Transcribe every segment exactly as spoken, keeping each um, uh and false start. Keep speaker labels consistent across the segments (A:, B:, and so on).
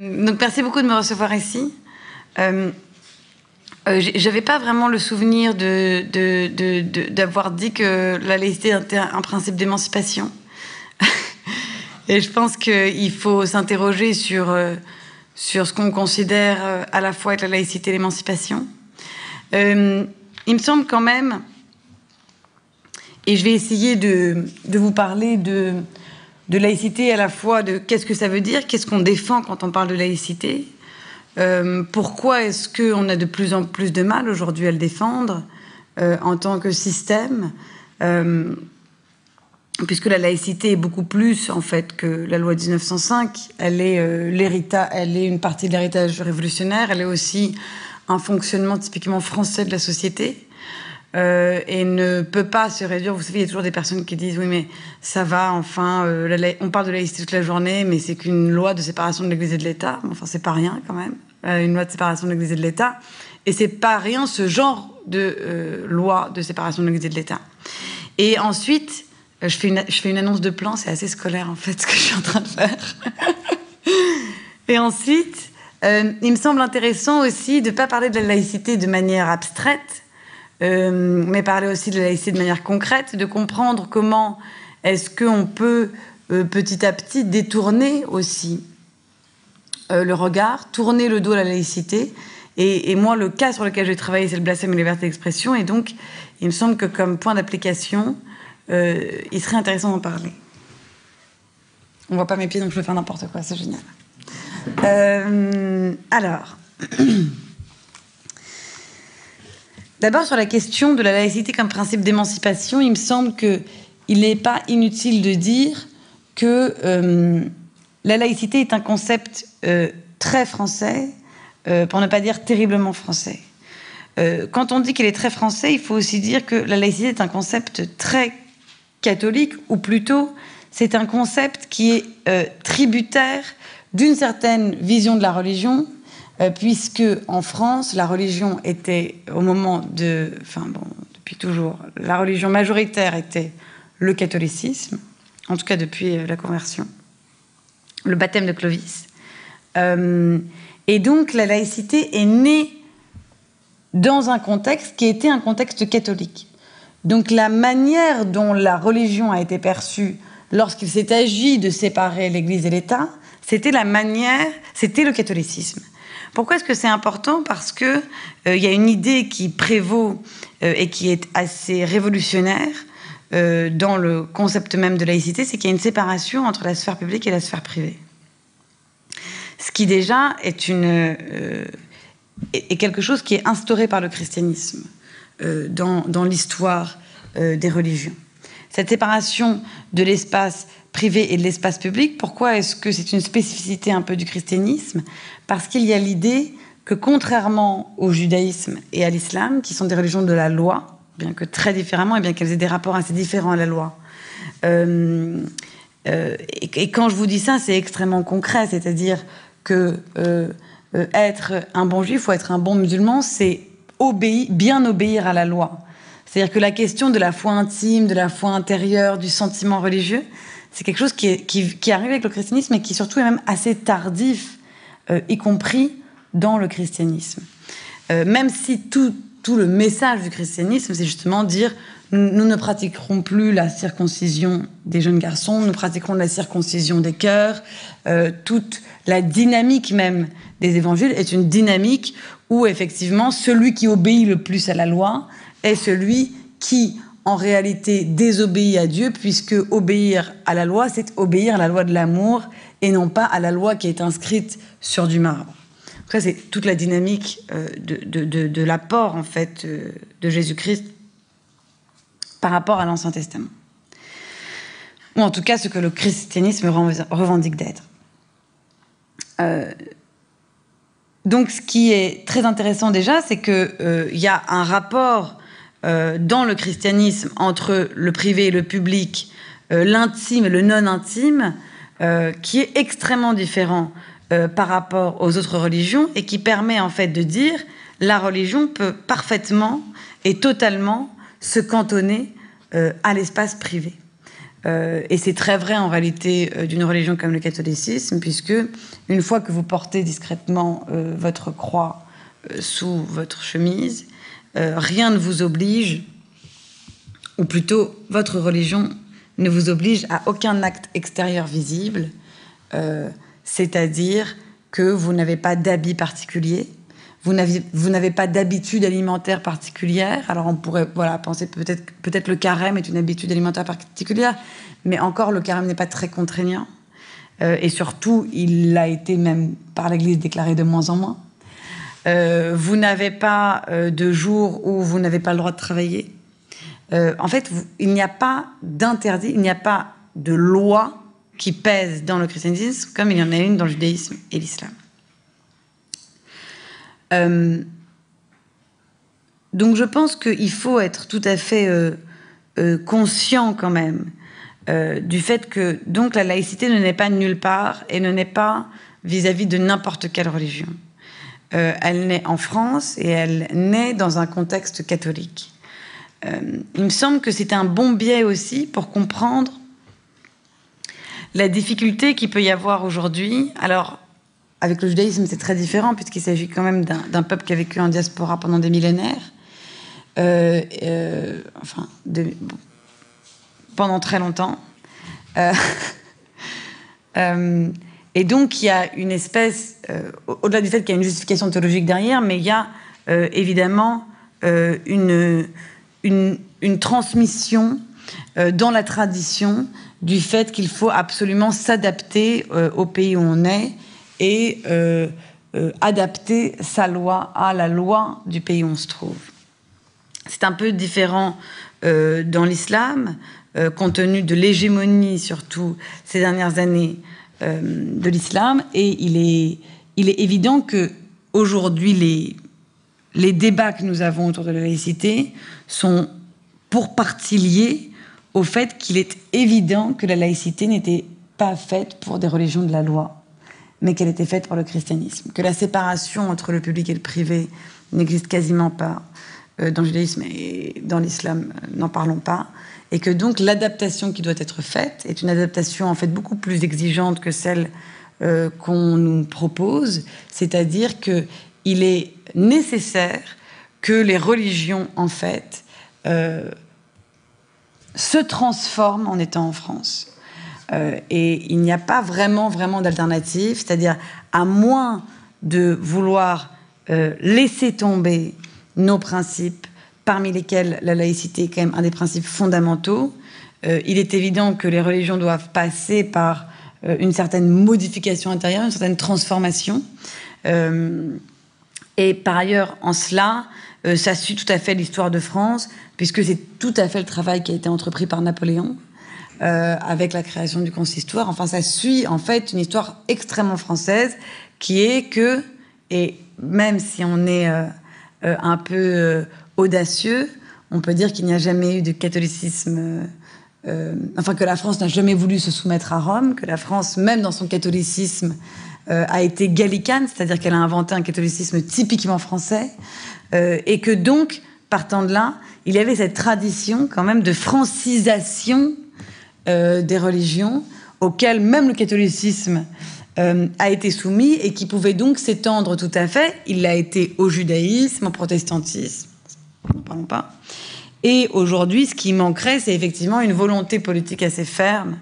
A: Donc merci beaucoup de me recevoir ici. Euh, euh, J'avais pas vraiment le souvenir de, de, de, de, d'avoir dit que la laïcité était un principe d'émancipation. Et je pense qu'il faut s'interroger sur, euh, sur ce qu'on considère euh, à la fois être la laïcité et l'émancipation. Euh, il me semble quand même, et je vais essayer de, de vous parler de, de laïcité à la fois de qu'est-ce que ça veut dire, qu'est-ce qu'on défend quand on parle de laïcité, euh, pourquoi est-ce qu'on a de plus en plus de mal aujourd'hui à le défendre euh, en tant que système, euh, puisque la laïcité est beaucoup plus en fait que la loi dix-neuf cent cinq. Elle est euh, l'héritage, elle est une partie de l'héritage révolutionnaire. Elle est aussi un fonctionnement typiquement français de la société euh, et ne peut pas se réduire. Vous savez, il y a toujours des personnes qui disent oui, mais ça va. Enfin, euh, la la... on parle de laïcité toute la journée, mais c'est qu'une loi de séparation de l'Église et de l'État. Enfin, c'est pas rien quand même. Euh, une loi de séparation de l'Église et de l'État, et c'est pas rien ce genre de euh, loi de séparation de l'Église et de l'État. Et ensuite. Je fais, une, je fais une annonce de plan, c'est assez scolaire en fait ce que je suis en train de faire. Et ensuite, euh, il me semble intéressant aussi de ne pas parler de la laïcité de manière abstraite, euh, mais parler aussi de la laïcité de manière concrète, de comprendre comment est-ce qu'on peut euh, petit à petit détourner aussi euh, le regard, tourner le dos à la laïcité. Et, et moi, le cas sur lequel j'ai travaillé, c'est le blasphème et la liberté d'expression. Et donc, il me semble que comme point d'application, Euh, il serait intéressant d'en parler. On voit pas mes pieds, donc je peux faire n'importe quoi, c'est génial. Euh, alors, d'abord sur la question de la laïcité comme principe d'émancipation, il me semble qu'il n'est pas inutile de dire que euh, la laïcité est un concept euh, très français, euh, pour ne pas dire terriblement français. Euh, quand on dit qu'il est très français, il faut aussi dire que la laïcité est un concept très catholique, ou plutôt c'est un concept qui est euh, tributaire d'une certaine vision de la religion, euh, puisque en France, la religion était au moment de... Enfin bon, depuis toujours, la religion majoritaire était le catholicisme, en tout cas depuis euh, la conversion, le baptême de Clovis. Euh, et donc la laïcité est née dans un contexte qui était un contexte catholique. Donc la manière dont la religion a été perçue lorsqu'il s'est agi de séparer l'Église et l'État, c'était la manière, c'était le catholicisme. Pourquoi est-ce que c'est important ? Parce que euh, y a une idée qui prévaut euh, et qui est assez révolutionnaire euh, dans le concept même de laïcité, c'est qu'il y a une séparation entre la sphère publique et la sphère privée. Ce qui déjà est, une, euh, est quelque chose qui est instauré par le christianisme. Euh, dans, dans l'histoire euh, des religions. Cette séparation de l'espace privé et de l'espace public, pourquoi est-ce que c'est une spécificité un peu du christianisme ? Parce qu'il y a l'idée que contrairement au judaïsme et à l'islam, qui sont des religions de la loi, bien que très différemment, et bien qu'elles aient des rapports assez différents à la loi, euh, euh, et, et quand je vous dis ça, c'est extrêmement concret, c'est-à-dire que euh, euh, être un bon juif ou être un bon musulman, c'est Obéir, bien obéir à la loi. C'est-à-dire que la question de la foi intime, de la foi intérieure, du sentiment religieux, c'est quelque chose qui, est, qui, qui arrive avec le christianisme et qui surtout est même assez tardif, euh, y compris dans le christianisme. Euh, même si tout, tout le message du christianisme, c'est justement dire nous, nous ne pratiquerons plus la circoncision des jeunes garçons, nous pratiquerons la circoncision des cœurs. Euh, toute la dynamique même des évangiles est une dynamique où effectivement celui qui obéit le plus à la loi est celui qui en réalité désobéit à Dieu, puisque obéir à la loi, c'est obéir à la loi de l'amour et non pas à la loi qui est inscrite sur du marbre. Après, c'est toute la dynamique euh, de, de, de, de l'apport en fait euh, de Jésus-Christ par rapport à l'Ancien Testament, ou en tout cas ce que le christianisme revendique d'être. Euh, Donc, ce qui est très intéressant déjà, c'est qu'il euh, y a un rapport euh, dans le christianisme entre le privé et le public, euh, l'intime et le non-intime, euh, qui est extrêmement différent euh, par rapport aux autres religions et qui permet en fait de dire la religion peut parfaitement et totalement se cantonner euh, à l'espace privé. Euh, et c'est très vrai en réalité euh, d'une religion comme le catholicisme, puisque une fois que vous portez discrètement euh, votre croix euh, sous votre chemise, euh, rien ne vous oblige, ou plutôt votre religion ne vous oblige à aucun acte extérieur visible, euh, c'est-à-dire que vous n'avez pas d'habit particulier, vous n'avez, vous n'avez pas d'habitude alimentaire particulière. Alors on pourrait voilà, penser peut-être peut-être le carême est une habitude alimentaire particulière, mais encore le carême n'est pas très contraignant. Euh, et surtout, il a été même par l'Église déclaré de moins en moins. Euh, vous n'avez pas euh, de jour où vous n'avez pas le droit de travailler. Euh, en fait, vous, il n'y a pas d'interdit, il n'y a pas de loi qui pèse dans le christianisme comme il y en a une dans le judaïsme et l'islam. Euh, donc je pense qu'il faut être tout à fait euh, euh, conscient quand même euh, du fait que donc la laïcité ne naît pas nulle part et ne naît pas vis-à-vis de n'importe quelle religion. Euh, elle naît en France et elle naît dans un contexte catholique. Euh, il me semble que c'est un bon biais aussi pour comprendre la difficulté qu'il peut y avoir aujourd'hui. Alors, avec le judaïsme, c'est très différent, puisqu'il s'agit quand même d'un, d'un peuple qui a vécu en diaspora pendant des millénaires. Euh, euh, enfin, de, bon, pendant très longtemps. Euh, euh, et donc, il y a une espèce, euh, au-delà du fait qu'il y a une justification théologique derrière, mais il y a euh, évidemment euh, une, une, une transmission euh, dans la tradition du fait qu'il faut absolument s'adapter euh, au pays où on est, et euh, euh, adapter sa loi à la loi du pays où on se trouve. C'est un peu différent euh, dans l'islam, euh, compte tenu de l'hégémonie, surtout ces dernières années, euh, de l'islam. Et il est, il est évident qu'aujourd'hui, les, les débats que nous avons autour de la laïcité sont pour partie liés au fait qu'il est évident que la laïcité n'était pas faite pour des religions de la loi, mais qu'elle était faite pour le christianisme, que la séparation entre le public et le privé n'existe quasiment pas euh, dans le judaïsme et dans l'islam, euh, n'en parlons pas, et que donc l'adaptation qui doit être faite est une adaptation en fait beaucoup plus exigeante que celle euh, qu'on nous propose, c'est-à-dire qu'il est nécessaire que les religions en fait euh, se transforment en étant en France. Euh, et il n'y a pas vraiment, vraiment d'alternative, c'est-à-dire à moins de vouloir euh, laisser tomber nos principes, parmi lesquels la laïcité est quand même un des principes fondamentaux. Euh, il est évident que les religions doivent passer par euh, une certaine modification intérieure, une certaine transformation. Euh, et par ailleurs, en cela, euh, ça suit tout à fait l'histoire de France, puisque c'est tout à fait le travail qui a été entrepris par Napoléon, Euh, avec la création du consistoire. Enfin, ça suit en fait une histoire extrêmement française qui est que, et même si on est euh, euh, un peu euh, audacieux, on peut dire qu'il n'y a jamais eu de catholicisme, euh, euh, enfin que la France n'a jamais voulu se soumettre à Rome, que la France, même dans son catholicisme, euh, a été gallicane, c'est-à-dire qu'elle a inventé un catholicisme typiquement français, euh, et que donc, partant de là, il y avait cette tradition quand même de francisation Euh, des religions auxquelles même le catholicisme euh, a été soumis et qui pouvait donc s'étendre tout à fait. Il l'a été au judaïsme, au protestantisme, n'en parlons pas. Et aujourd'hui, ce qui manquerait, c'est effectivement une volonté politique assez ferme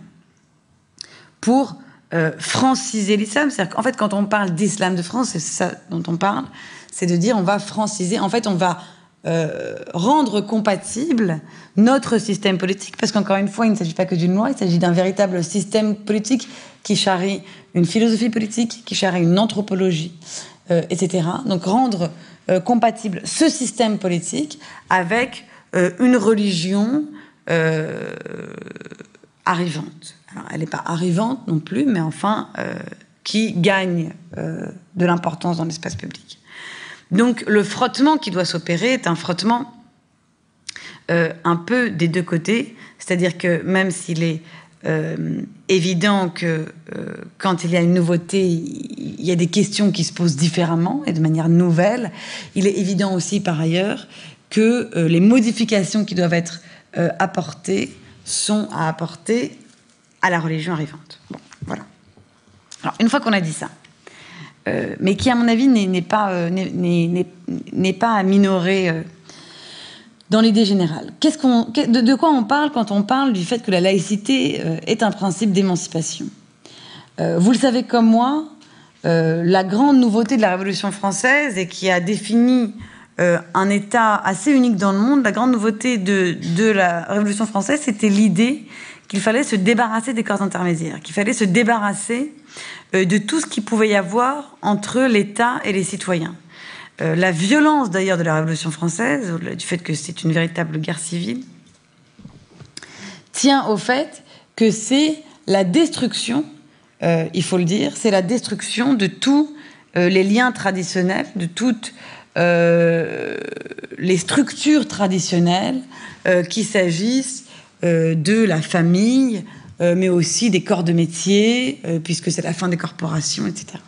A: pour euh, franciser l'islam. C'est-à-dire qu'en fait, quand on parle d'islam de France, c'est ça dont on parle, c'est de dire on va franciser. En fait, on va Euh, rendre compatible notre système politique, parce qu'encore une fois, il ne s'agit pas que d'une loi, il s'agit d'un véritable système politique qui charrie une philosophie politique, qui charrie une anthropologie, euh, et cetera. Donc rendre euh, compatible ce système politique avec euh, une religion euh, arrivante. Alors, elle n'est pas arrivante non plus, mais enfin, euh, qui gagne euh, de l'importance dans l'espace public. Donc le frottement qui doit s'opérer est un frottement euh, un peu des deux côtés, c'est-à-dire que même s'il est euh, évident que euh, quand il y a une nouveauté, il y a des questions qui se posent différemment et de manière nouvelle, il est évident aussi par ailleurs que euh, les modifications qui doivent être euh, apportées sont à apporter à la religion arrivante. Bon, voilà. Alors, une fois qu'on a dit ça, euh, mais qui, à mon avis, n'est pas, euh, n'est pas à minorer euh, dans l'idée générale. Qu'est-ce qu'on, de, de quoi on parle quand on parle du fait que la laïcité euh, est un principe d'émancipation? euh, Vous le savez comme moi, euh, la grande nouveauté de la Révolution française et qui a défini euh, un État assez unique dans le monde, la grande nouveauté de, de la Révolution française, c'était l'idée qu'il fallait se débarrasser des corps intermédiaires, qu'il fallait se débarrasser euh, de tout ce qu'il pouvait y avoir entre l'État et les citoyens. Euh, la violence d'ailleurs de la Révolution française, au-delà du fait que c'est une véritable guerre civile, tient au fait que c'est la destruction, euh, il faut le dire, c'est la destruction de tous euh, les liens traditionnels, de toutes euh, les structures traditionnelles, euh, qu'il s'agisse euh, de la famille, euh, mais aussi des corps de métier, euh, puisque c'est la fin des corporations, et cetera.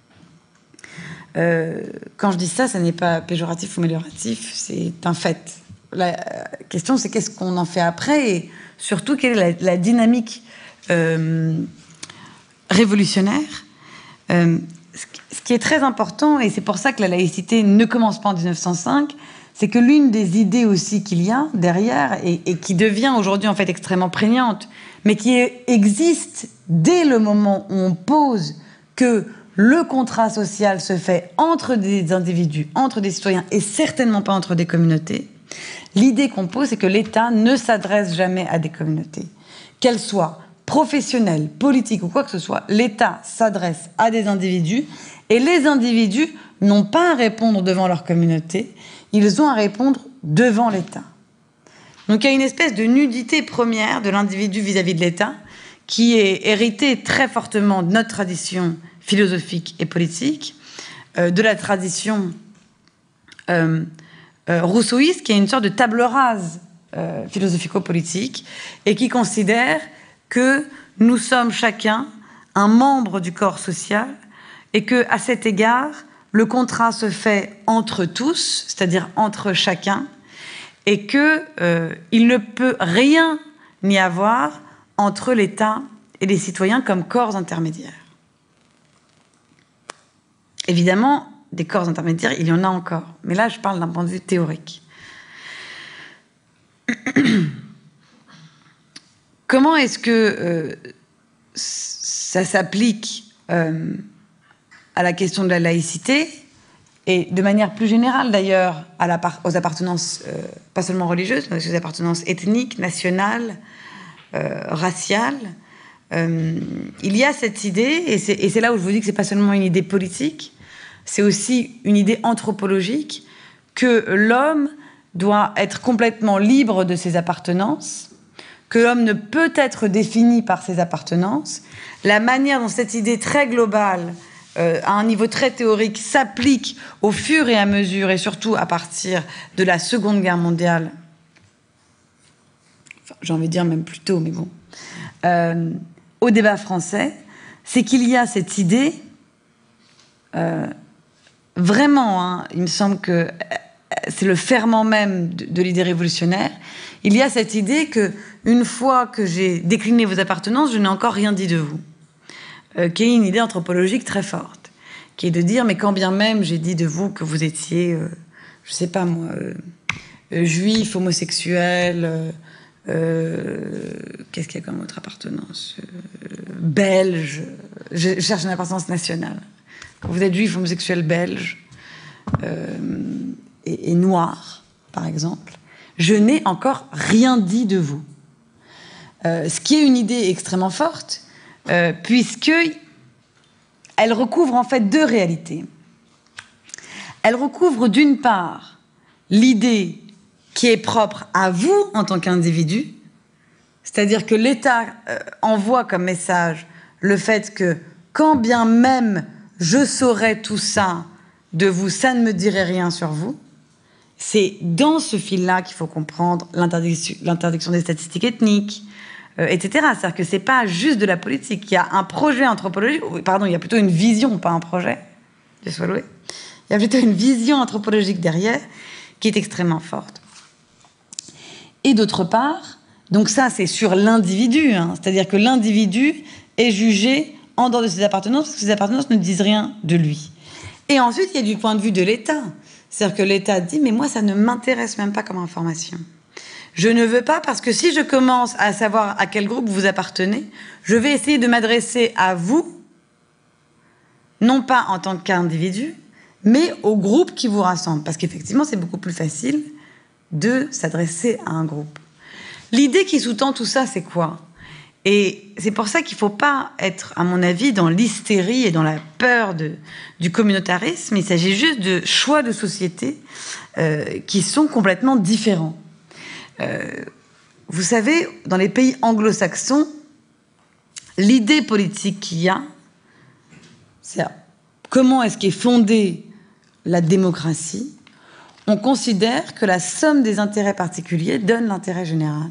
A: Euh, quand je dis ça, ça n'est pas péjoratif ou amélioratif, c'est un fait. La question, c'est qu'est-ce qu'on en fait après et surtout, quelle est la, la dynamique euh, révolutionnaire. Euh, ce qui est très important, et c'est pour ça que la laïcité ne commence pas en mille neuf cent cinq, c'est que l'une des idées aussi qu'il y a derrière, et, et qui devient aujourd'hui en fait extrêmement prégnante, mais qui existe dès le moment où on pose que le contrat social se fait entre des individus, entre des citoyens, et certainement pas entre des communautés, l'idée qu'on pose, c'est que l'État ne s'adresse jamais à des communautés. Qu'elles soient professionnelles, politiques ou quoi que ce soit, l'État s'adresse à des individus, et les individus n'ont pas à répondre devant leur communauté, ils ont à répondre devant l'État. Donc il y a une espèce de nudité première de l'individu vis-à-vis de l'État, qui est héritée très fortement de notre tradition philosophique et politique, euh, de la tradition euh, euh, rousseauiste, qui est une sorte de table rase euh, philosophico-politique, et qui considère que nous sommes chacun un membre du corps social, et que, à cet égard, le contrat se fait entre tous, c'est-à-dire entre chacun, et qu'il euh, ne peut rien n'y avoir entre l'État et les citoyens comme corps intermédiaires. Évidemment, des corps intermédiaires, il y en a encore. Mais là, je parle d'un point de vue théorique. Comment est-ce que euh, ça s'applique euh, à la question de la laïcité et de manière plus générale, d'ailleurs, à la par- aux appartenances, euh, pas seulement religieuses, mais aussi aux appartenances ethniques, nationales, euh, raciales. Euh, il y a cette idée, et c'est, et c'est là où je vous dis que c'est pas seulement une idée politique, c'est aussi une idée anthropologique, que l'homme doit être complètement libre de ses appartenances, que l'homme ne peut être défini par ses appartenances. La manière dont cette idée très globale, euh, à un niveau très théorique, s'applique au fur et à mesure, et surtout à partir de la Seconde Guerre mondiale, enfin, j'ai envie de dire même plus tôt, mais bon, euh, au débat français, c'est qu'il y a cette idée, euh, vraiment, hein, il me semble que c'est le ferment même de, de l'idée révolutionnaire, il y a cette idée que une fois que j'ai décliné vos appartenances, je n'ai encore rien dit de vous, euh, qui est une idée anthropologique très forte, qui est de dire, mais quand bien même j'ai dit de vous que vous étiez, euh, je sais pas moi, euh, euh, juif, homosexuel, euh, euh, qu'est-ce qu'il y a comme autre appartenance, euh, belge, je, je cherche une appartenance nationale. Quand vous êtes juif, homosexuel, belge euh, et, et noir, par exemple, je n'ai encore rien dit de vous. Euh, ce qui est une idée extrêmement forte, euh, puisque elle recouvre en fait deux réalités. Elle recouvre d'une part l'idée qui est propre à vous en tant qu'individu, c'est-à-dire que l'État euh, envoie comme message le fait que quand bien même je saurais tout ça de vous, ça ne me dirait rien sur vous. C'est dans ce fil-là qu'il faut comprendre l'interdiction, l'interdiction des statistiques ethniques, euh, et cetera. C'est-à-dire que c'est pas juste de la politique. Il y a un projet anthropologique, pardon, il y a plutôt une vision, pas un projet, Dieu soit loué. Il y a plutôt une vision anthropologique derrière qui est extrêmement forte. Et d'autre part, Donc ça, c'est sur l'individu, hein. C'est-à-dire que l'individu est jugé en dehors de ses appartenances, parce que ses appartenances ne disent rien de lui. Et ensuite, il y a du point de vue de l'État. C'est-à-dire que l'État dit, mais moi, ça ne m'intéresse même pas comme information. Je ne veux pas, parce que si je commence à savoir à quel groupe vous appartenez, je vais essayer de m'adresser à vous, non pas en tant qu'individu, mais au groupe qui vous rassemble. Parce qu'effectivement, c'est beaucoup plus facile de s'adresser à un groupe. L'idée qui sous-tend tout ça, c'est quoi? Et c'est pour ça qu'il ne faut pas être, à mon avis, dans l'hystérie et dans la peur de, du communautarisme. Il s'agit juste de choix de société euh, qui sont complètement différents. Euh, vous savez, dans les pays anglo-saxons, l'idée politique qu'il y a, c'est comment est-ce qu'est fondée la démocratie. On considère que la somme des intérêts particuliers donne l'intérêt général.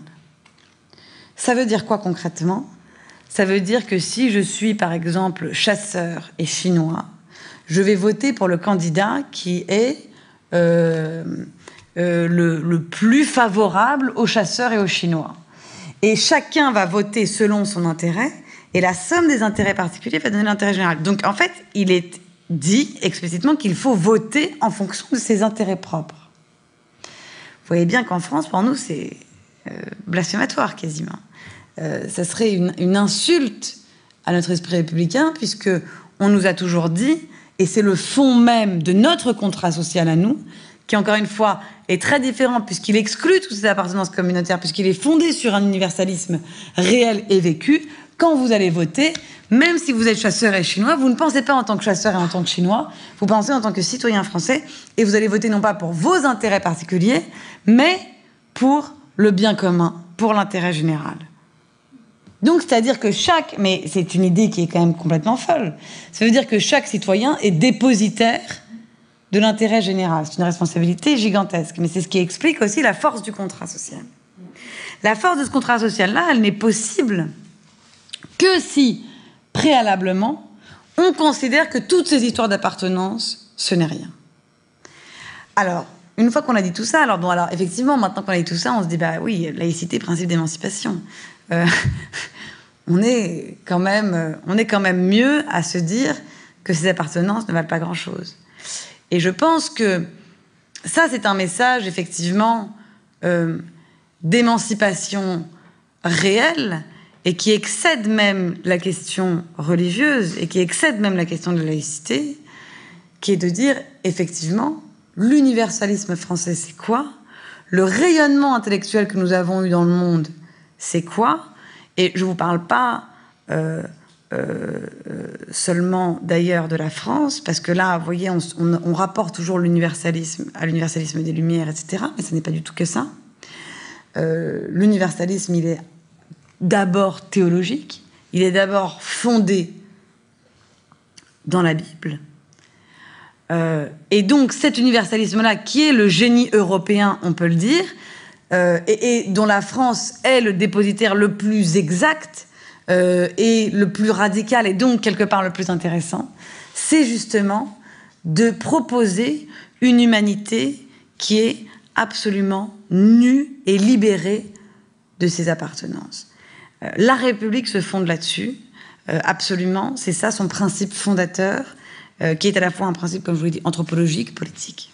A: Ça veut dire quoi concrètement? Ça veut dire que si je suis, par exemple, chasseur et chinois, je vais voter pour le candidat qui est euh, euh, le, le plus favorable aux chasseurs et aux Chinois. Et chacun va voter selon son intérêt, et la somme des intérêts particuliers va donner l'intérêt général. Donc, en fait, il est dit explicitement qu'il faut voter en fonction de ses intérêts propres. Vous voyez bien qu'en France, pour nous, c'est euh, blasphématoire quasiment. Euh, ça serait une, une insulte à notre esprit républicain, puisque on nous a toujours dit, et c'est le fond même de notre contrat social à nous, qui encore une fois est très différent puisqu'il exclut toutes ces appartenances communautaires, puisqu'il est fondé sur un universalisme réel et vécu. Quand vous allez voter, même si vous êtes chasseur et chinois, vous ne pensez pas en tant que chasseur et en tant que chinois, vous pensez en tant que citoyen français, et vous allez voter non pas pour vos intérêts particuliers, mais pour le bien commun, pour l'intérêt général. Donc, c'est-à-dire que chaque... Mais c'est une idée qui est quand même complètement folle. Ça veut dire que chaque citoyen est dépositaire de l'intérêt général. C'est une responsabilité gigantesque. Mais c'est ce qui explique aussi la force du contrat social. La force de ce contrat social-là, elle n'est possible que si, préalablement, on considère que toutes ces histoires d'appartenance, ce n'est rien. Alors, une fois qu'on a dit tout ça, alors bon, alors effectivement, maintenant qu'on a dit tout ça, on se dit, bah oui, laïcité, principe d'émancipation. Euh, on est quand même, on est quand même mieux à se dire que ces appartenances ne valent pas grand-chose. Et je pense que ça, c'est un message, effectivement, euh, d'émancipation réelle et qui excède même la question religieuse et qui excède même la question de la laïcité, qui est de dire, effectivement, l'universalisme français, c'est quoi? Le rayonnement intellectuel que nous avons eu dans le monde, c'est quoi? Et je ne vous parle pas euh, euh, seulement d'ailleurs de la France, parce que là, vous voyez, on, on, on rapporte toujours l'universalisme à l'universalisme des Lumières, et cetera. Mais ce n'est pas du tout que ça. Euh, l'universalisme, il est d'abord théologique, il est d'abord fondé dans la Bible. Euh, et donc cet universalisme-là, qui est le génie européen, on peut le dire, euh, et, et dont la France est le dépositaire le plus exact euh, et le plus radical, et donc quelque part le plus intéressant, c'est justement de proposer une humanité qui est absolument nue et libérée de ses appartenances. Euh, la République se fonde là-dessus, euh, absolument, c'est ça son principe fondateur, Euh, qui est à la fois un principe, comme je vous l'ai dit, anthropologique, politique.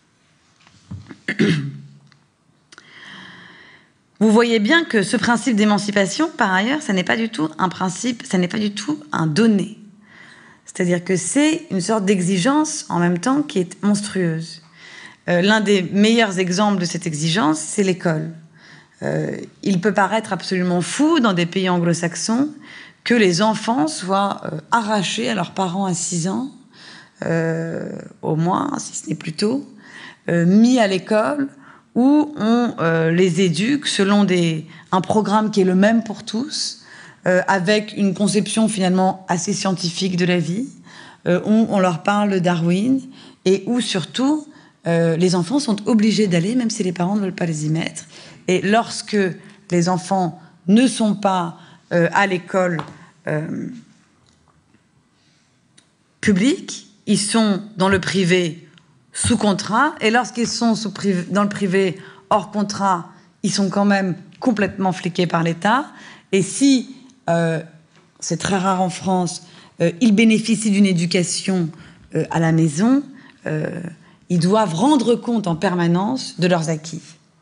A: Vous voyez bien que ce principe d'émancipation, par ailleurs, ça n'est pas du tout un principe, ça n'est pas du tout un donné. C'est-à-dire que c'est une sorte d'exigence, en même temps, qui est monstrueuse. Euh, l'un des meilleurs exemples de cette exigence, c'est l'école. Euh, il peut paraître absolument fou, dans des pays anglo-saxons, que les enfants soient euh, arrachés à leurs parents à six ans, Euh, au moins, si ce n'est plus tôt, euh, mis à l'école où on euh, les éduque selon des, un programme qui est le même pour tous, euh, avec une conception finalement assez scientifique de la vie, euh, où on leur parle de Darwin, et où surtout euh, les enfants sont obligés d'aller, même si les parents ne veulent pas les y mettre. Et lorsque les enfants ne sont pas euh, à l'école euh, publique, ils sont dans le privé sous contrat, et lorsqu'ils sont sous privé, dans le privé hors contrat, ils sont quand même complètement fliqués par l'État. Et si, euh, c'est très rare en France, euh, ils bénéficient d'une éducation euh, à la maison, euh, ils doivent rendre compte en permanence de leurs acquis.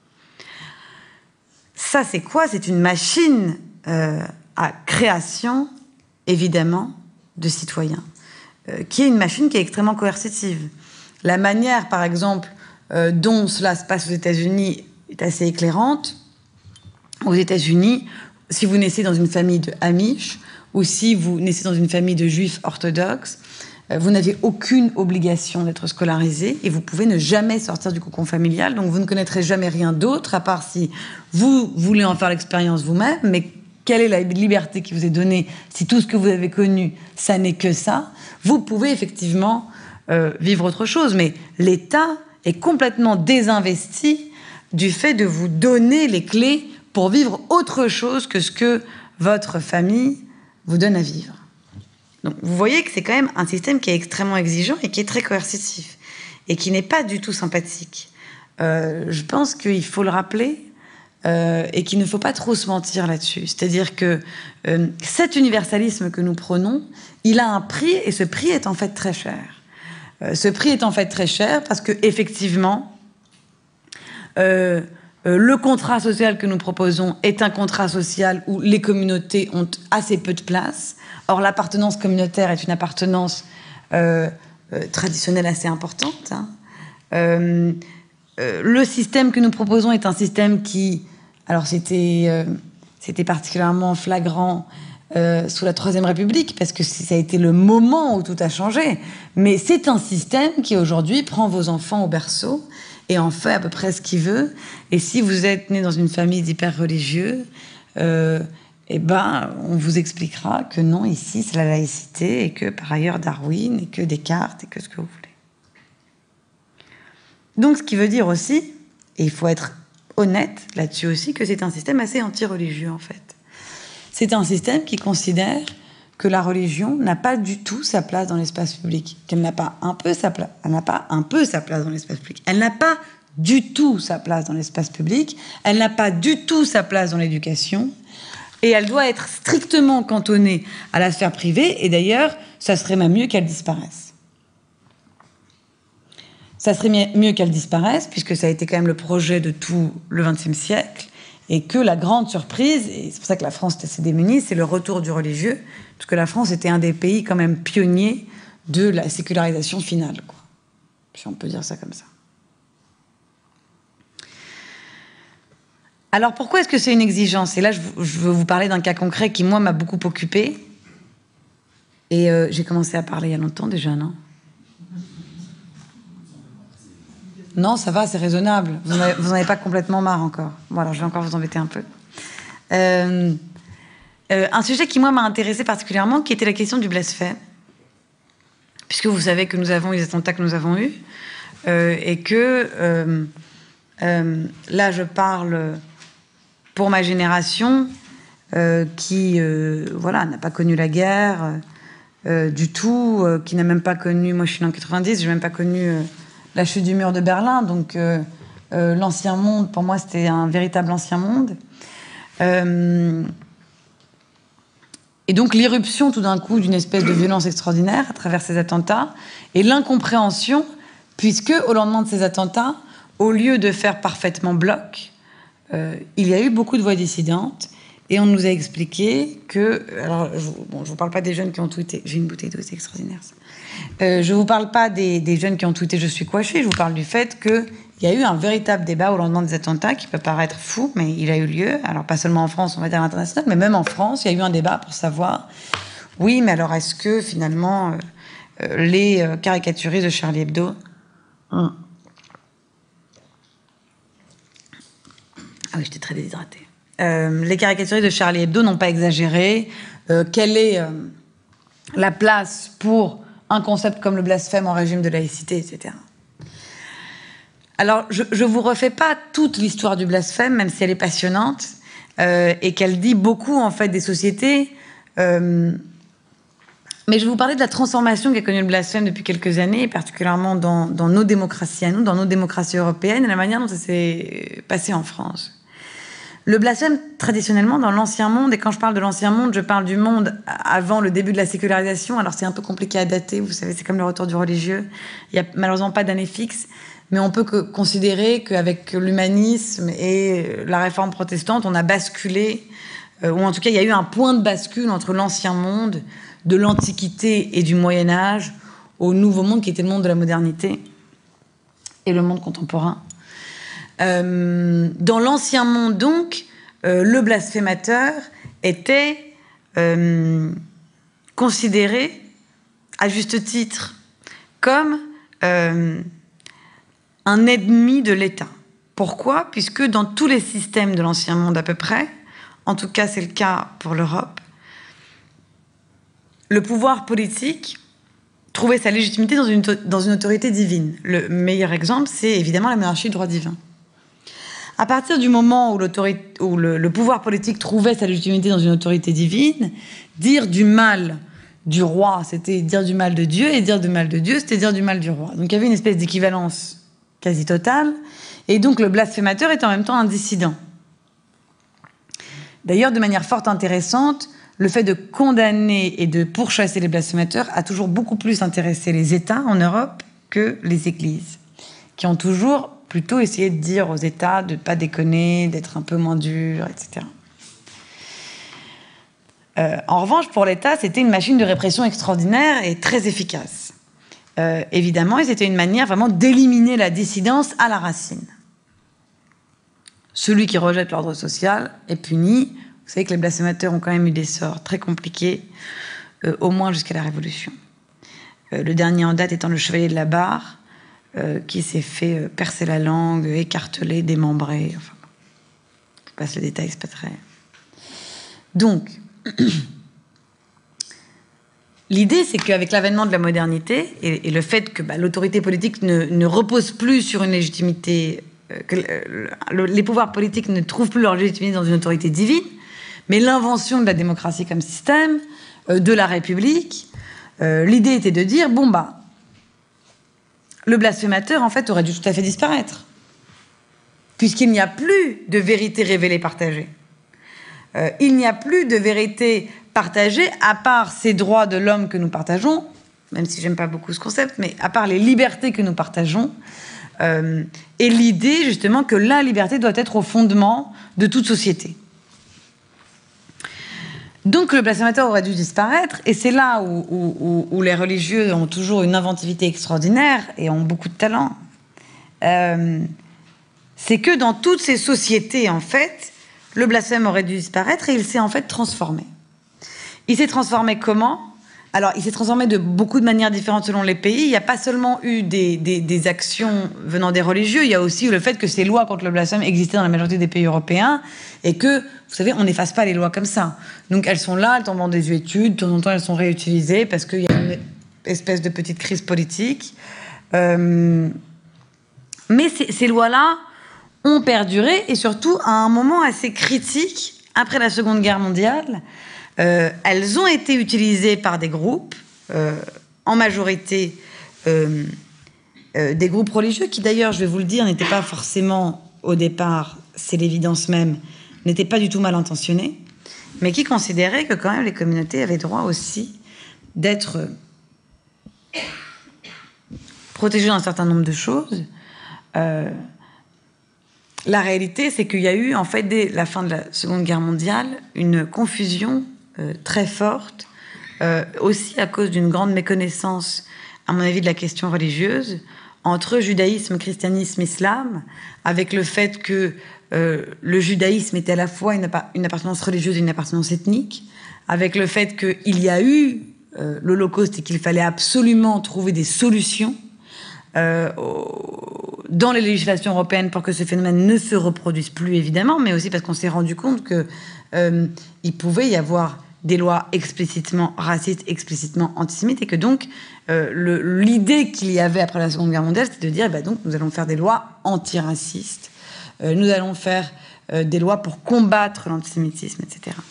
A: Ça, c'est quoi? C'est une machine euh, à création, évidemment, de citoyens, euh, qui est une machine qui est extrêmement coercitive. La manière, par exemple, euh, dont cela se passe aux États-Unis est assez éclairante. Aux États-Unis, si vous naissez dans une famille de Amish ou si vous naissez dans une famille de Juifs orthodoxes, euh, vous n'avez aucune obligation d'être scolarisé et vous pouvez ne jamais sortir du cocon familial. Donc vous ne connaîtrez jamais rien d'autre, à part si vous voulez en faire l'expérience vous-même. Mais quelle est la liberté qui vous est donnée si tout ce que vous avez connu, ça n'est que ça? Vous pouvez effectivement euh, vivre autre chose. Mais l'État est complètement désinvesti du fait de vous donner les clés pour vivre autre chose que ce que votre famille vous donne à vivre. Donc vous voyez que c'est quand même un système qui est extrêmement exigeant et qui est très coercitif et qui n'est pas du tout sympathique. Euh, je pense qu'il faut le rappeler euh, et qu'il ne faut pas trop se mentir là-dessus. C'est-à-dire que euh, cet universalisme que nous prônons, il a un prix et ce prix est en fait très cher. Euh, ce prix est en fait très cher parce que effectivement, euh, euh, le contrat social que nous proposons est un contrat social où les communautés ont assez peu de place. Or, l'appartenance communautaire est une appartenance euh, euh, traditionnelle assez importante. Hein. Euh, euh, le système que nous proposons est un système qui, alors c'était euh, c'était particulièrement flagrant euh, sous la Troisième République, parce que ça a été le moment où tout a changé. Mais c'est un système qui, aujourd'hui, prend vos enfants au berceau et en fait à peu près ce qu'il veut. Et si vous êtes né dans une famille d'hyper religieux, euh, eh ben, on vous expliquera que non, ici, c'est la laïcité, et que par ailleurs Darwin, et que Descartes, et que ce que vous voulez. Donc, ce qui veut dire aussi, et il faut être honnête là-dessus aussi, que c'est un système assez anti-religieux, en fait. C'est un système qui considère que la religion n'a pas du tout sa place dans l'espace public, qu'elle n'a pas un peu sa place, elle n'a pas un peu sa place dans l'espace public, elle n'a pas du tout sa place dans l'espace public, elle n'a pas du tout sa place dans l'éducation, et elle doit être strictement cantonnée à la sphère privée, et d'ailleurs, ça serait même mieux qu'elle disparaisse. Ça serait mieux qu'elle disparaisse, puisque ça a été quand même le projet de tout le vingtième siècle, et que la grande surprise, et c'est pour ça que la France est assez démunie, c'est le retour du religieux, parce que la France était un des pays quand même pionniers de la sécularisation finale, quoi. Si on peut dire ça comme ça. Alors pourquoi est-ce que c'est une exigence? Et là, je veux vous parler d'un cas concret qui, moi, m'a beaucoup occupée. Et euh, j'ai commencé à parler il y a longtemps déjà, non? Non, ça va, c'est raisonnable. Vous n'en avez pas complètement marre encore. Bon, alors je vais encore vous embêter un peu. Euh, euh, un sujet qui, moi, m'a intéressé particulièrement, qui était la question du blasphème. Puisque vous savez que nous avons eu les attentats que nous avons eus. Euh, et que, euh, euh, là, je parle pour ma génération, euh, qui, euh, voilà, n'a pas connu la guerre euh, du tout, euh, qui n'a même pas connu... Moi, je suis née en quatre-vingt-dix, je n'ai même pas connu... Euh, la chute du mur de Berlin, donc euh, euh, l'ancien monde, pour moi, c'était un véritable ancien monde. Euh, et donc l'irruption, tout d'un coup, d'une espèce de violence extraordinaire à travers ces attentats, et l'incompréhension, puisque au lendemain de ces attentats, au lieu de faire parfaitement bloc, euh, il y a eu beaucoup de voix dissidentes, et on nous a expliqué que... Alors, je ne bon, vous parle pas des jeunes qui ont tweeté. J'ai une bouteille d'eau, c'est extraordinaire, ça. Euh, je ne vous parle pas des, des jeunes qui ont tweeté « Je suis coiffée », je vous parle du fait qu'il y a eu un véritable débat au lendemain des attentats qui peut paraître fou, mais il a eu lieu. Alors, pas seulement en France, on va dire à l'international, mais même en France, il y a eu un débat pour savoir « Oui, mais alors est-ce que, finalement, euh, les euh, caricaturistes de Charlie Hebdo... Hum. » Ah oui, j'étais très déshydratée. Euh, les caricaturistes de Charlie Hebdo n'ont pas exagéré. Euh, quelle est euh, la place pour un concept comme le blasphème en régime de laïcité, et cetera. Alors, je ne vous refais pas toute l'histoire du blasphème, même si elle est passionnante, euh, et qu'elle dit beaucoup, en fait, des sociétés. Euh, mais je vais vous parler de la transformation qu'a connue le blasphème depuis quelques années, particulièrement dans, dans nos démocraties à nous, dans nos démocraties européennes, et la manière dont ça s'est passé en France. Le blasphème, traditionnellement, dans l'Ancien Monde, et quand je parle de l'Ancien Monde, je parle du monde avant le début de la sécularisation. Alors c'est un peu compliqué à dater, vous savez, c'est comme le retour du religieux. Il n'y a malheureusement pas d'année fixe, mais on peut que considérer qu'avec l'humanisme et la réforme protestante, on a basculé, euh, ou en tout cas il y a eu un point de bascule entre l'Ancien Monde, de l'Antiquité et du Moyen-Âge, au Nouveau Monde qui était le monde de la modernité et le monde contemporain. Euh, dans l'Ancien Monde, donc, euh, le blasphémateur était euh, considéré, à juste titre, comme euh, un ennemi de l'État. Pourquoi ? Puisque dans tous les systèmes de l'Ancien Monde à peu près, en tout cas c'est le cas pour l'Europe, le pouvoir politique trouvait sa légitimité dans une, dans une autorité divine. Le meilleur exemple, c'est évidemment la monarchie du droit divin. À partir du moment où, où le, le pouvoir politique trouvait sa légitimité dans une autorité divine, dire du mal du roi, c'était dire du mal de Dieu, et dire du mal de Dieu, c'était dire du mal du roi. Donc il y avait une espèce d'équivalence quasi totale, et donc le blasphémateur est en même temps un dissident. D'ailleurs, de manière fort intéressante, le fait de condamner et de pourchasser les blasphémateurs a toujours beaucoup plus intéressé les États en Europe que les Églises, qui ont toujours plutôt essayé de dire aux États de ne pas déconner, d'être un peu moins durs, et cetera. Euh, en revanche, pour l'État, c'était une machine de répression extraordinaire et très efficace. Euh, évidemment, et c'était une manière vraiment d'éliminer la dissidence à la racine. Celui qui rejette l'ordre social est puni. Vous savez que les blasphémateurs ont quand même eu des sorts très compliqués, euh, au moins jusqu'à la Révolution. Euh, le dernier en date étant le chevalier de la Barre, euh, qui s'est fait euh, percer la langue, écarteler, démembrer. Enfin, je passe le détail, c'est pas très... Donc, l'idée, c'est qu'avec l'avènement de la modernité et, et le fait que bah, l'autorité politique ne, ne repose plus sur une légitimité, euh, que le, le, les pouvoirs politiques ne trouvent plus leur légitimité dans une autorité divine, mais l'invention de la démocratie comme système, euh, de la République, euh, l'idée était de dire, bon bah, le blasphémateur, en fait, aurait dû tout à fait disparaître, puisqu'il n'y a plus de vérité révélée partagée. Euh, il n'y a plus de vérité partagée, à part ces droits de l'homme que nous partageons, même si j'aime pas beaucoup ce concept, mais à part les libertés que nous partageons, euh, et l'idée, justement, que la liberté doit être au fondement de toute société. Donc le blasphémateur aurait dû disparaître, et c'est là où, où, où les religieux ont toujours une inventivité extraordinaire et ont beaucoup de talent. Euh, c'est que dans toutes ces sociétés, en fait, le blasphème aurait dû disparaître et il s'est en fait transformé. Il s'est transformé comment ? Alors, il s'est transformé de beaucoup de manières différentes selon les pays. Il n'y a pas seulement eu des, des, des actions venant des religieux, il y a aussi eu le fait que ces lois contre le blasphème existaient dans la majorité des pays européens et que, vous savez, on n'efface pas les lois comme ça. Donc, elles sont là, elles tombent en désuétude, de temps en temps, elles sont réutilisées parce qu'il y a une espèce de petite crise politique. Euh... Mais ces, ces lois-là ont perduré et surtout à un moment assez critique, après la Seconde Guerre mondiale. Euh, elles ont été utilisées par des groupes, euh, en majorité euh, euh, des groupes religieux, qui d'ailleurs, je vais vous le dire, n'étaient pas forcément, au départ, c'est l'évidence même, n'étaient pas du tout mal intentionnés, mais qui considéraient que quand même les communautés avaient droit aussi d'être protégées d'un certain nombre de choses. Euh, la réalité, c'est qu'il y a eu, en fait, dès la fin de la Seconde Guerre mondiale, une confusion Euh, très forte, euh, aussi à cause d'une grande méconnaissance, à mon avis, de la question religieuse, entre judaïsme, christianisme, islam, avec le fait que euh, le judaïsme était à la fois une, une appartenance religieuse et une appartenance ethnique, avec le fait qu'il y a eu euh, l'Holocauste et qu'il fallait absolument trouver des solutions euh, au, dans les législations européennes pour que ce phénomène ne se reproduise plus, évidemment, mais aussi parce qu'on s'est rendu compte que Euh, il pouvait y avoir des lois explicitement racistes, explicitement antisémites, et que donc euh, l'idée qu'il y avait après la Seconde Guerre mondiale, c'était de dire, eh ben donc nous allons faire des lois antiracistes, euh, nous allons faire euh, des lois pour combattre l'antisémitisme, et cetera.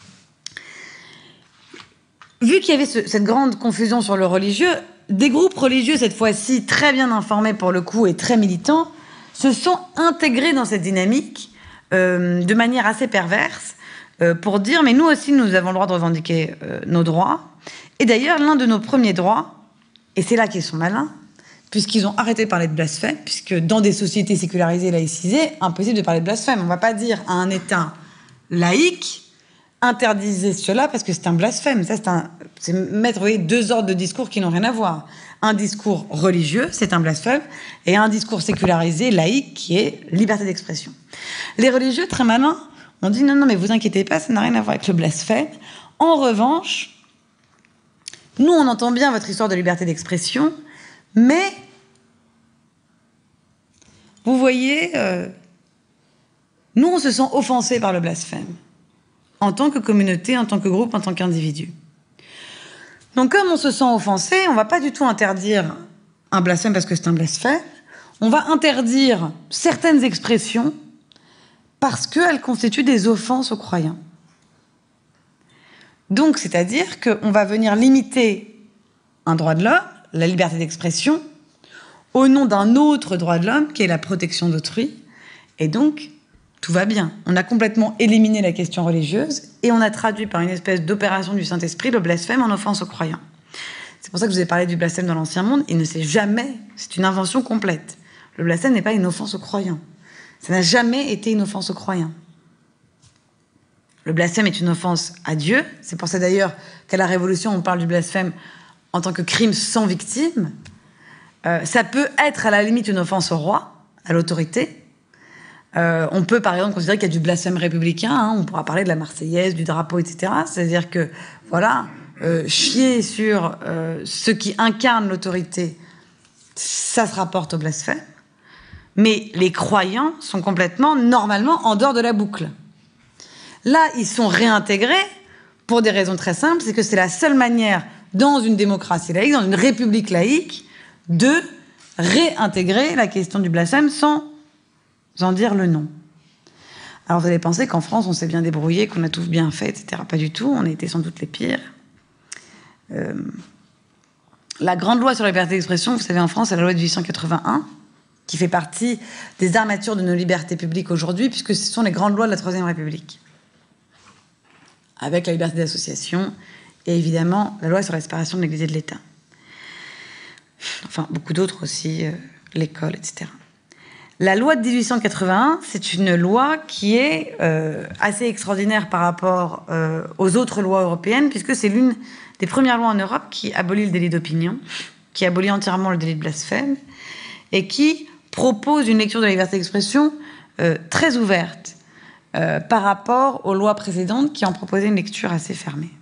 A: Vu qu'il y avait ce, cette grande confusion sur le religieux, des groupes religieux, cette fois-ci très bien informés pour le coup et très militants, se sont intégrés dans cette dynamique euh, de manière assez perverse, euh, pour dire, mais nous aussi, nous avons le droit de revendiquer euh, nos droits. Et d'ailleurs, l'un de nos premiers droits, et c'est là qu'ils sont malins, puisqu'ils ont arrêté de parler de blasphème, puisque dans des sociétés sécularisées et laïcisées, impossible de parler de blasphème. On ne va pas dire à un État laïque, interdisez cela parce que c'est un blasphème. Ça, c'est un, c'est mettre, vous voyez, deux ordres de discours qui n'ont rien à voir. Un discours religieux, c'est un blasphème, et un discours sécularisé, laïque, qui est liberté d'expression. Les religieux, très malins, ont dit non, non, mais vous inquiétez pas, ça n'a rien à voir avec le blasphème. En revanche, nous, on entend bien votre histoire de liberté d'expression, mais vous voyez, euh, nous, on se sent offensés par le blasphème, en tant que communauté, en tant que groupe, en tant qu'individu. Donc, comme on se sent offensé, on ne va pas du tout interdire un blasphème parce que c'est un blasphème. On va interdire certaines expressions parce qu'elles constituent des offenses aux croyants. Donc, c'est-à-dire qu'on va venir limiter un droit de l'homme, la liberté d'expression, au nom d'un autre droit de l'homme, qui est la protection d'autrui. Et donc, tout va bien. On a complètement éliminé la question religieuse et on a traduit par une espèce d'opération du Saint-Esprit le blasphème en offense aux croyants. C'est pour ça que je vous ai parlé du blasphème dans l'Ancien Monde. Il ne s'est jamais... C'est une invention complète. Le blasphème n'est pas une offense aux croyants. Ça n'a jamais été une offense aux croyants. Le blasphème est une offense à Dieu. C'est pour ça d'ailleurs qu'à la Révolution, on parle du blasphème en tant que crime sans victime. Euh, ça peut être à la limite une offense au roi, à l'autorité. Euh, on peut par exemple considérer qu'il y a du blasphème républicain, hein, on pourra parler de la Marseillaise, du drapeau, et cetera. C'est-à-dire que, voilà, euh, chier sur euh, ceux qui incarnent l'autorité, ça se rapporte au blasphème. Mais les croyants sont complètement, normalement, en dehors de la boucle. Là, ils sont réintégrés pour des raisons très simples, c'est que c'est la seule manière, dans une démocratie laïque, dans une république laïque, de réintégrer la question du blasphème sans en dire le nom. Alors vous allez penser qu'en France, on s'est bien débrouillé, qu'on a tout bien fait, et cetera. Pas du tout, on a été sans doute les pires. Euh, la grande loi sur la liberté d'expression, vous savez, en France, c'est la loi de mille huit cent quatre-vingt-un, qui fait partie des armatures de nos libertés publiques aujourd'hui, puisque ce sont les grandes lois de la Troisième République. Avec la liberté d'association et évidemment la loi sur la séparation de l'Église et de l'État. Enfin, beaucoup d'autres aussi, euh, l'école, et cetera. La loi de mille huit cent quatre-vingt-un, c'est une loi qui est euh, assez extraordinaire par rapport euh, aux autres lois européennes, puisque c'est l'une des premières lois en Europe qui abolit le délit d'opinion, qui abolit entièrement le délit de blasphème, et qui propose une lecture de la liberté d'expression euh, très ouverte euh, par rapport aux lois précédentes qui en proposaient une lecture assez fermée.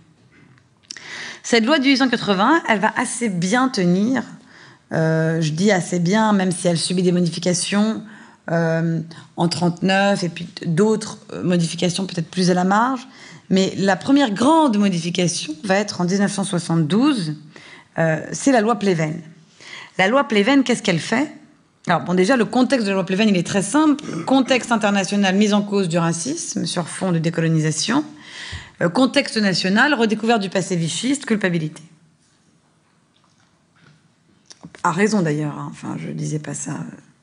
A: Cette loi de mille huit cent quatre-vingt-un, elle va assez bien tenir. Euh, je dis assez bien, même si elle subit des modifications euh, en trente-neuf et puis d'autres modifications peut-être plus à la marge. Mais la première grande modification va être en dix-neuf cent soixante-douze, euh, c'est la loi Pleven. La loi Pleven, qu'est-ce qu'elle fait? Alors bon, déjà, le contexte de la loi Pleven, il est très simple. Contexte international, mise en cause du racisme sur fond de décolonisation. Euh, contexte national, redécouverte du passé vichiste, culpabilité. A raison d'ailleurs, hein. Enfin, je disais pas ça.